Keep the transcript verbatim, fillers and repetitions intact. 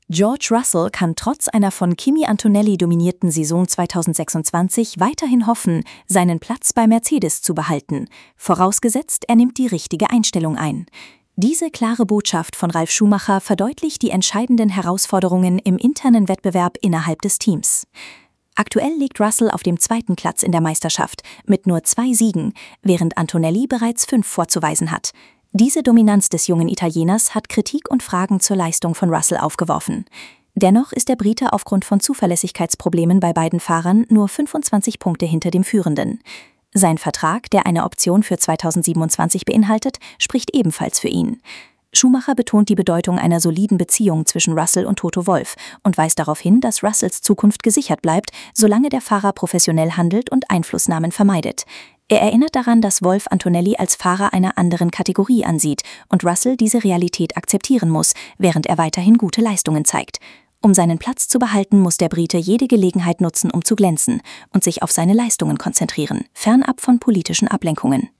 George Russell kann trotz einer von Kimi Antonelli dominierten Saison zweitausendsechsundzwanzig weiterhin hoffen, seinen Platz bei Mercedes zu behalten, vorausgesetzt, er nimmt die richtige Einstellung ein. Diese klare Botschaft von Ralf Schumacher verdeutlicht die entscheidenden Herausforderungen im internen Wettbewerb innerhalb des Teams. Aktuell liegt Russell auf dem zweiten Platz in der Meisterschaft mit nur zwei Siegen, während Antonelli bereits fünf vorzuweisen hat. Diese Dominanz des jungen Italieners hat Kritik und Fragen zur Leistung von Russell aufgeworfen. Dennoch ist der Brite aufgrund von Zuverlässigkeitsproblemen bei beiden Fahrern nur fünfundzwanzig Punkte hinter dem Führenden. Sein Vertrag, der eine Option für zweitausendsiebenundzwanzig beinhaltet, spricht ebenfalls für ihn. Schumacher betont die Bedeutung einer soliden Beziehung zwischen Russell und Toto Wolff und weist darauf hin, dass Russells Zukunft gesichert bleibt, solange der Fahrer professionell handelt und Einflussnahmen vermeidet. Er erinnert daran, dass Wolff Antonelli als Fahrer einer anderen Kategorie ansieht und Russell diese Realität akzeptieren muss, während er weiterhin gute Leistungen zeigt. Um seinen Platz zu behalten, muss der Brite jede Gelegenheit nutzen, um zu glänzen und sich auf seine Leistungen konzentrieren, fernab von politischen Ablenkungen.